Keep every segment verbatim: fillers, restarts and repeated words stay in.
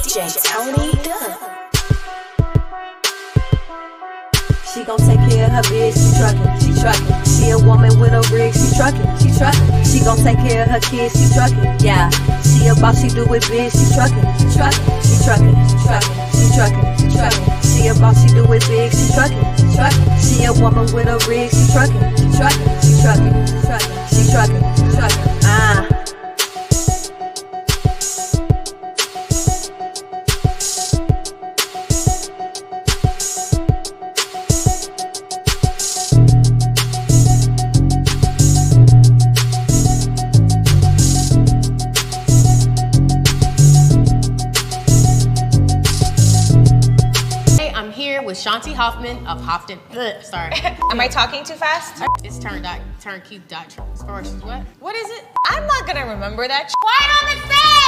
J Tony Dub. She gon' take care of her bitch, she truckin', she truckin'. She a woman with a rig, she truckin', she truckin'. She gon' take care of her kids, she truckin', yeah. She a boss, she do it big, she truckin', she truckin', she truckin', she truckin', she truckin', she truckin'. She a boss, she do it big, she truckin', she truckin'. She a woman with a rig, she truckin', she truckin', she truckin', she truckin', she truckin', she truckin', ah. With Shanti Hoffman of Hofton. Ugh, sorry. Am I talking too fast? It's turn dot turnkey dot first. What? What is it? I'm not gonna remember that. Quiet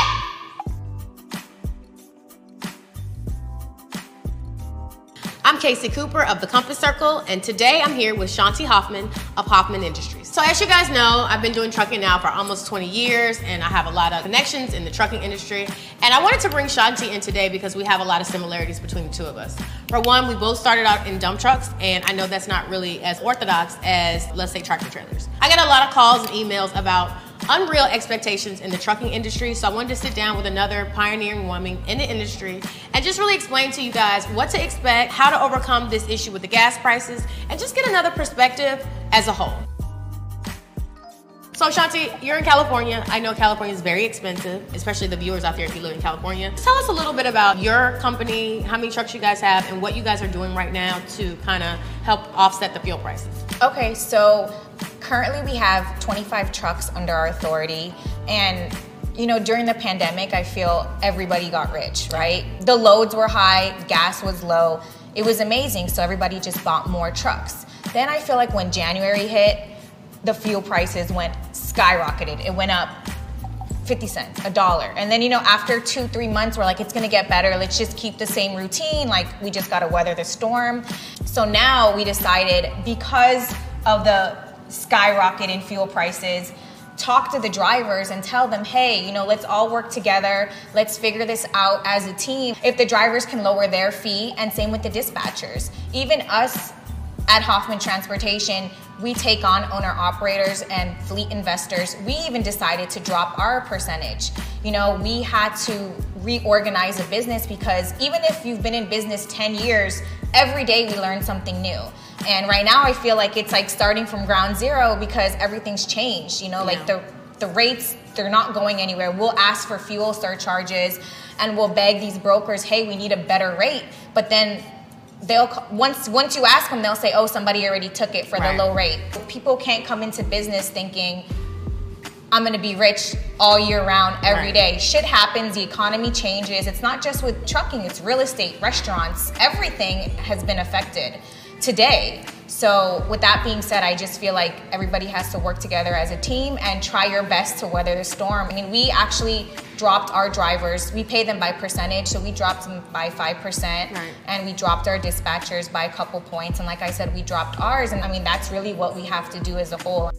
on the set! I'm Casey Cooper of the Compass Circle, and today I'm here with Shanti Hoffman of Hoffman Industries. So as you guys know, I've been doing trucking now for almost twenty years, and I have a lot of connections in the trucking industry. And I wanted to bring Shanti in today because we have a lot of similarities between the two of us. For one, we both started out in dump trucks, and I know that's not really as orthodox as, let's say, tractor trailers. I get a lot of calls and emails about unreal expectations in the trucking industry, so I wanted to sit down with another pioneering woman in the industry and just really explain to you guys what to expect, how to overcome this issue with the gas prices, and just get another perspective as a whole. So Shanti, you're in California. I know California is very expensive, especially the viewers out there if you live in California. Tell us a little bit about your company, how many trucks you guys have, and what you guys are doing right now to kind of help offset the fuel prices. Okay, so currently we have twenty-five trucks under our authority, and you know, during the pandemic, I feel everybody got rich, right? The loads were high, gas was low. It was amazing, so everybody just bought more trucks. Then I feel like when January hit, the fuel prices went skyrocketed. It went up fifty cents, a dollar. And then, you know, after two, three months, we're like, it's gonna get better. Let's just keep the same routine. Like, we just gotta weather the storm. So now we decided, because of the skyrocket in fuel prices, talk to the drivers and tell them, hey, you know, let's all work together. Let's figure this out as a team. If the drivers can lower their fee, and same with the dispatchers. Even us at Hoffman Transportation, we take on owner-operators and fleet investors. We even decided to drop our percentage. You know, we had to reorganize a business because even if you've been in business ten years, every day we learn something new. And right now I feel like it's like starting from ground zero because everything's changed. You know, like yeah. the, the rates, they're not going anywhere. We'll ask for fuel surcharges and we'll beg these brokers, hey, we need a better rate. But then they'll once once you ask them, they'll say, oh, somebody already took it for right. the low rate. People can't come into business thinking, I'm gonna be rich all year round, every right. day. Shit happens, the economy changes. It's not just with trucking, it's real estate, restaurants, everything has been affected today. So with that being said, I just feel like everybody has to work together as a team and try your best to weather the storm. I mean, we actually dropped our drivers. We pay them by percentage, so we dropped them by five percent, right. and we dropped our dispatchers by a couple points. And like I said, we dropped ours. And I mean, that's really what we have to do as a whole.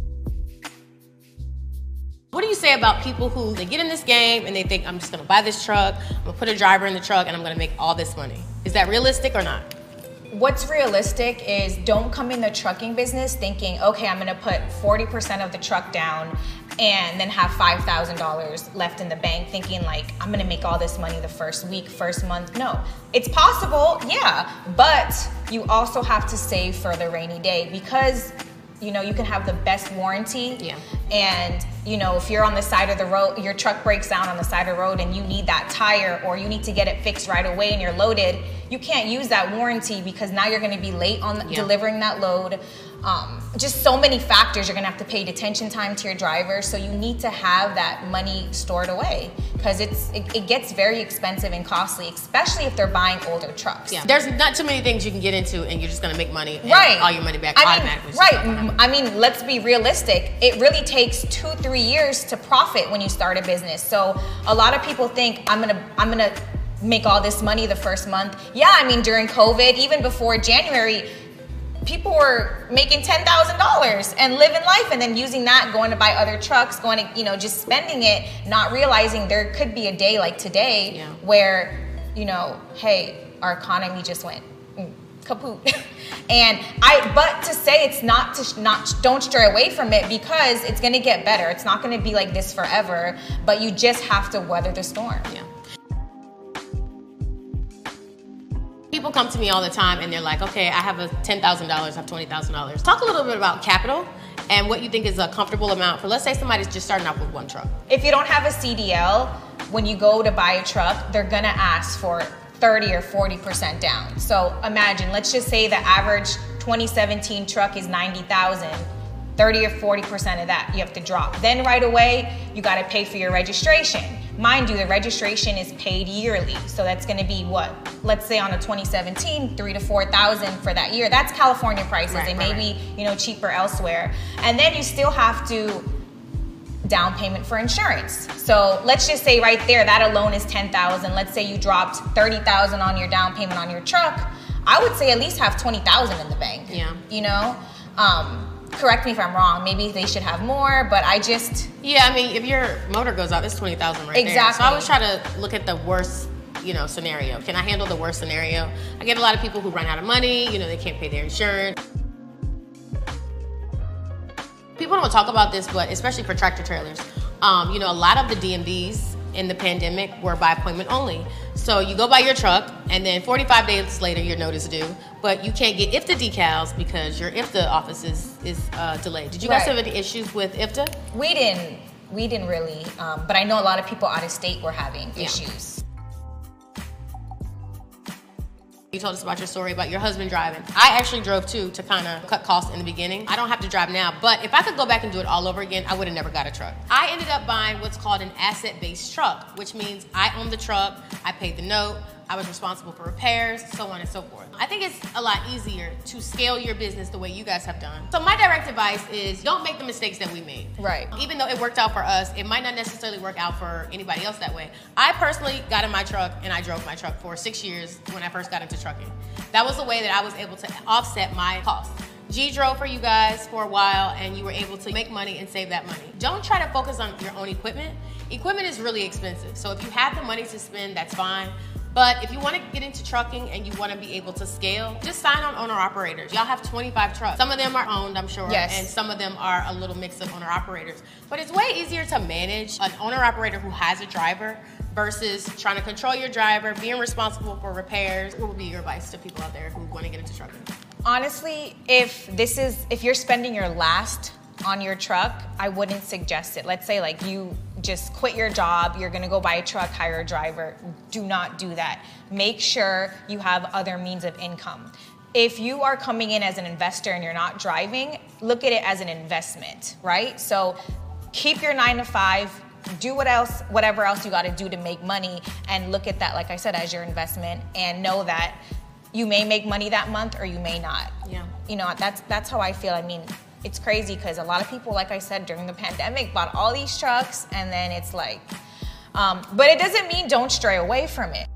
What do you say about people who, they get in this game and they think, I'm just gonna buy this truck, I'm gonna put a driver in the truck, and I'm gonna make all this money? Is that realistic or not? What's realistic is don't come in the trucking business thinking, okay, I'm gonna put forty percent of the truck down and then have five thousand dollars left in the bank thinking like, I'm gonna make all this money the first week, first month. No, it's possible, yeah, but you also have to save for the rainy day because you know, you can have the best warranty. Yeah. And, you know, if you're on the side of the road, your truck breaks down on the side of the road and you need that tire or you need to get it fixed right away and you're loaded, you can't use that warranty because now you're going to be late on yeah. delivering that load. Um, just so many factors. You're going to have to pay detention time to your driver. So you need to have that money stored away because it's it, it gets very expensive and costly, especially if they're buying older trucks. Yeah. There's not too many things you can get into and you're just going to make money and right. all your money back I automatically. Mean, right. I mean, let's be realistic. It really takes two, three years to profit when you start a business. So a lot of people think I'm going to, I'm going to make all this money the first month. Yeah. I mean, during COVID, even before January, people were making ten thousand dollars and living life, and then using that, going to buy other trucks, going to, you know, just spending it, not realizing there could be a day like today yeah. where, you know, hey, our economy just went kaput. And I, but to say it's not to not, don't stray away from it, because it's going to get better. It's not going to be like this forever, but you just have to weather the storm. Yeah. People come to me all the time and they're like, okay, I have a ten thousand dollars, I have twenty thousand dollars. Talk a little bit about capital and what you think is a comfortable amount for, let's say somebody's just starting off with one truck. If you don't have a C D L, when you go to buy a truck, they're gonna ask for thirty or forty percent down. So imagine, let's just say the average twenty seventeen truck is ninety thousand. thirty or forty percent of that you have to drop. Then right away, you gotta pay for your registration. Mind you, the registration is paid yearly. So that's gonna be what? Let's say on a twenty seventeen, three to four thousand for that year. That's California prices. Right, it right, may be, you know, cheaper elsewhere. And then you still have to down payment for insurance. So let's just say right there, that alone is ten thousand. Let's say you dropped thirty thousand on your down payment on your truck. I would say at least have twenty thousand in the bank. Yeah. You know? Um, correct me if I'm wrong. Maybe they should have more, but I just... Yeah, I mean, if your motor goes out, it's twenty thousand right exactly. there. So I always try to look at the worst, you know, scenario. Can I handle the worst scenario? I get a lot of people who run out of money, you know, they can't pay their insurance. People don't talk about this, but especially for tractor trailers, um, you know, a lot of the D M Vs in the pandemic were by appointment only. So you go buy your truck, and then forty-five days later, your notice due, but you can't get I F T A decals because your I F T A office is, is uh, delayed. Did you guys right. have any issues with I F T A? We didn't. We didn't really, um, but I know a lot of people out of state were having yeah. issues. You told us about your story about your husband driving. I actually drove too, to kind of cut costs in the beginning. I don't have to drive now, but if I could go back and do it all over again, I would have never got a truck. I ended up buying what's called an asset-based truck, which means I own the truck, I paid the note, I was responsible for repairs, so on and so forth. I think it's a lot easier to scale your business the way you guys have done. So my direct advice is don't make the mistakes that we made. Right. Even though it worked out for us, it might not necessarily work out for anybody else that way. I personally got in my truck and I drove my truck for six years when I first got into trucking. That was the way that I was able to offset my costs. G drove for you guys for a while and you were able to make money and save that money. Don't try to focus on your own equipment. Equipment is really expensive. So if you have the money to spend, that's fine. But if you want to get into trucking and you want to be able to scale, just sign on owner-operators. Y'all have twenty-five trucks. Some of them are owned, I'm sure, yes. and some of them are a little mix of owner-operators. But it's way easier to manage an owner-operator who has a driver versus trying to control your driver, being responsible for repairs. What would be your advice to people out there who want to get into trucking? Honestly, if this is, if you're spending your last on your truck, I wouldn't suggest it. Let's say like you just quit your job, you're gonna go buy a truck, hire a driver. Do not do that. Make sure you have other means of income. If you are coming in as an investor and you're not driving, look at it as an investment, right? So keep your nine to five, do what else, whatever else you gotta do to make money, and look at that, like I said, as your investment, and know that you may make money that month or you may not. Yeah. You know, that's that's how I feel. I mean, it's crazy because a lot of people, like I said, during the pandemic bought all these trucks, and then it's like, um, but it doesn't mean don't stray away from it.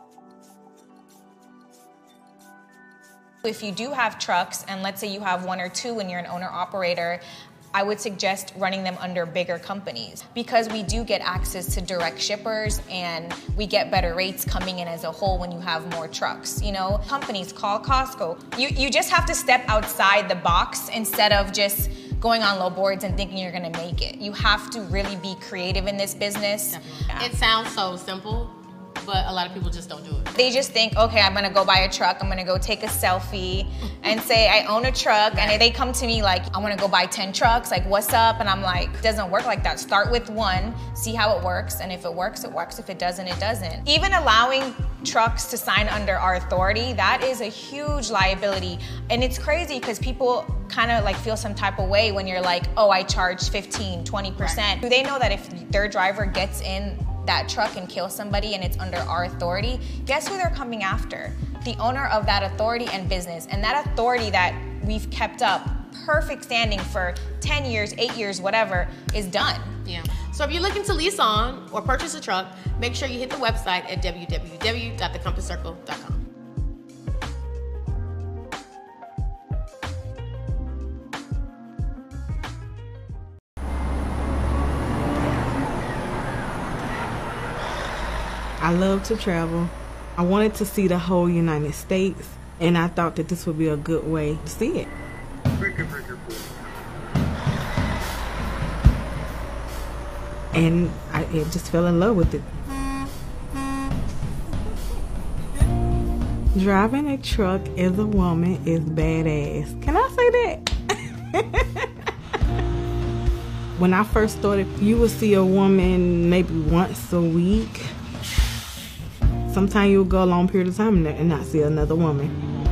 If you do have trucks, and let's say you have one or two and you're an owner operator, I would suggest running them under bigger companies, because we do get access to direct shippers and we get better rates coming in as a whole when you have more trucks. You know, companies, call Costco. You, you just have to step outside the box instead of just going on low boards and thinking you're gonna make it. You have to really be creative in this business. Yeah. It sounds so simple, but a lot of people just don't do it. They just think, okay, I'm gonna go buy a truck, I'm gonna go take a selfie and say I own a truck, and they come to me like, I wanna go buy ten trucks, like what's up? And I'm like, it doesn't work like that. Start with one, see how it works, and if it works, it works. If it doesn't, it doesn't. Even allowing trucks to sign under our authority, that is a huge liability. And it's crazy because people kind of like feel some type of way when you're like, oh, I charge fifteen, twenty percent. Do they know that if their driver gets in that truck and kill somebody and it's under our authority, guess who they're coming after? The owner of that authority and business. And that authority that we've kept up, perfect standing for ten years, eight years, whatever, is done. Yeah. So if you're looking to lease on or purchase a truck, make sure you hit the website at w w w dot the compass circle dot com. I love to travel. I wanted to see the whole United States, and I thought that this would be a good way to see it. And I it just fell in love with it. Driving a truck as a woman is badass. Can I say that? When I first started, you would see a woman maybe once a week. Sometimes you'll go a long period of time and not see another woman.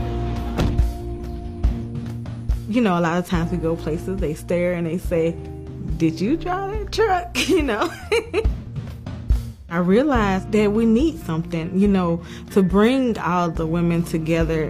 You know, a lot of times we go places, they stare and they say, "Did you drive that truck?" You know? I realized that we need something, you know, to bring all the women together.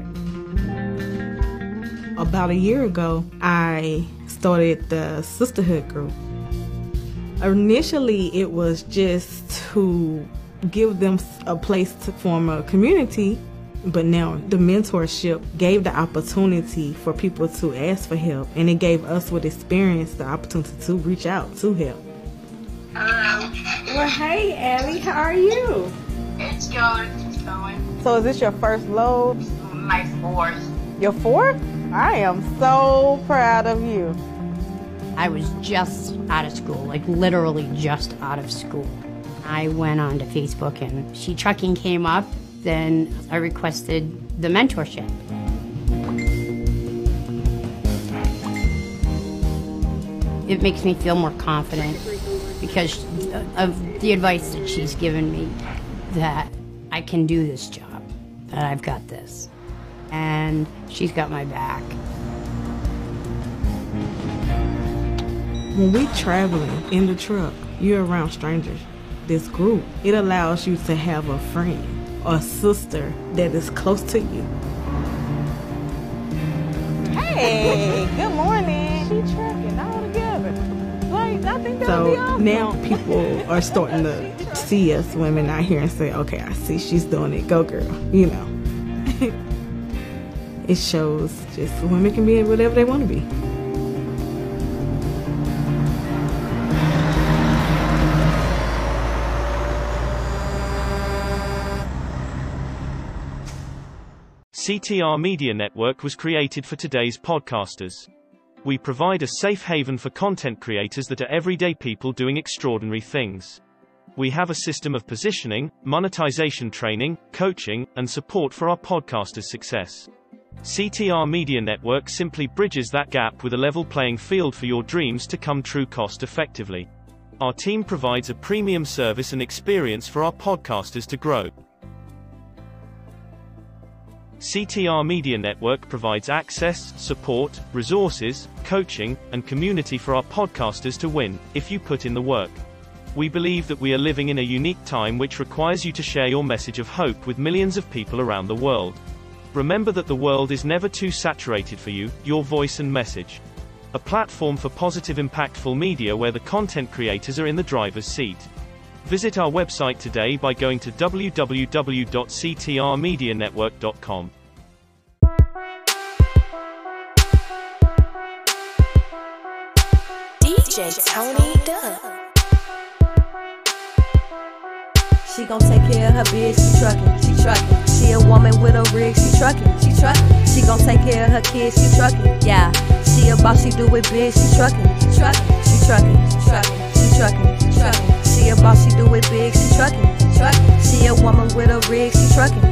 About a year ago, I started the sisterhood group. Initially, it was just to give them a place to form a community, but now the mentorship gave the opportunity for people to ask for help, and it gave us with experience the opportunity to reach out to help. Hello. Well, hey, Allie, how are you? It's going. It's going. So is this your first load? My fourth. Your fourth? I am so proud of you. I was just out of school, like literally just out of school. I went on to Facebook and She Trucking came up. Then I requested the mentorship. It makes me feel more confident because of the advice that she's given me, that I can do this job, that I've got this. And she's got my back. When we traveling in the truck, you're around strangers. This group, it allows you to have a friend or a sister that is close to you. Hey, good morning. She trucking all together. Like, I think that'll be awesome. So now people are starting to see us women out here and say, okay, I see she's doing it. Go girl, you know. It shows just women can be whatever they want to be. C T R Media Network was created for today's podcasters. We provide a safe haven for content creators that are everyday people doing extraordinary things. We have a system of positioning, monetization training, coaching, and support for our podcasters' success. C T R Media Network simply bridges that gap with a level playing field for your dreams to come true cost effectively. Our team provides a premium service and experience for our podcasters to grow. C T R Media Network provides access, support, resources, coaching, and community for our podcasters to win, if you put in the work. We believe that we are living in a unique time which requires you to share your message of hope with millions of people around the world. Remember that the world is never too saturated for you, your voice and message. A platform for positive, impactful media where the content creators are in the driver's seat. Visit our website today by going to w w w dot c t r media network dot com. D J Tony Dubb. She gon' take care of her bitch, she truckin', she truckin'. She a woman with a rig, she truckin', she truckin'. She gon' take care of her kids, she truckin', yeah. She a boss, she do it big, she truckin', she truckin', she truckin', she truckin', she truckin', she truckin'. She a boss, she do it big, she truckin', she truckin'. She a woman with a rig, she truckin'.